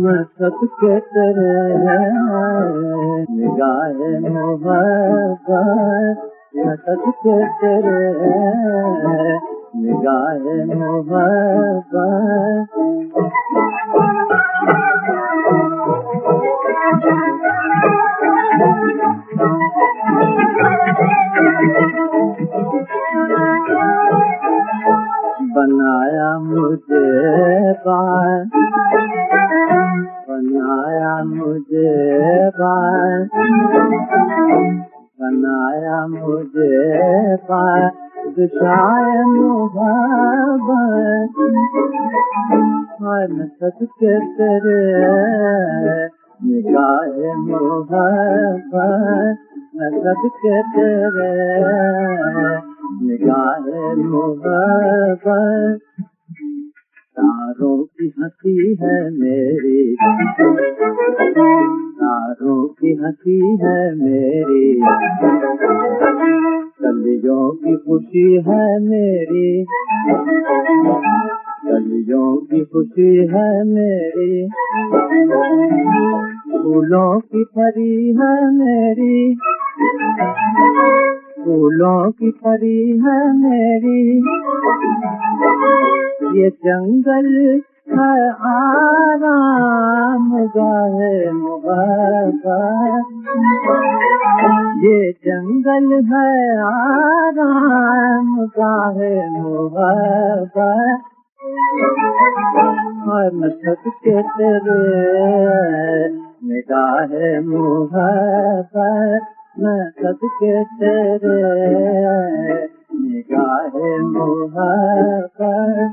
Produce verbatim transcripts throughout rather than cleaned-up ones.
मैं सबके तेरे निगाहे मोहब्बत, मैं सबके तेरे निगाहे मोहब्बत। बनाया मुझे बार, बनाया मुझे बार, बनाया मुझे बादशाह मोहब्बत। मैं सदके तेरे निगाहे मोहब्बत, मैं सदके तेरे निगाहे मोहब्बत। तारों की हंसी है मेरी, तारों की हंसी है मेरी, कलियों की खुशी है मेरी, कलियों की खुशी है मेरी, फूलों की परी है मेरी, फूलों की परी है मेरी। ये जंगल है आराम गाहे मोहब्बत, ये जंगल है आराम गाहे मोहब्बत। मैं सदके तेरे निगाहे मोहब्बत, मैं सदके तेरे निगाहे मोहब्बत।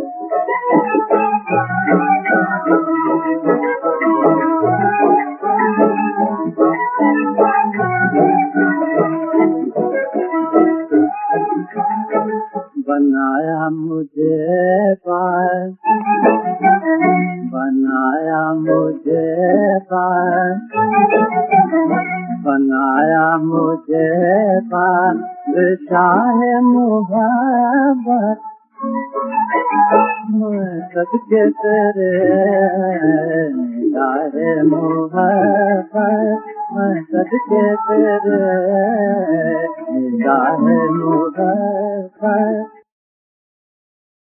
बनाया मुझे पार, बनाया मुझे पार, बनाया मुझे बादशाह मोहब्बत। मैं सदके तेरे निगाहे मोहब्बत, मैं सदके तेरे निगाहे मोहब्बत।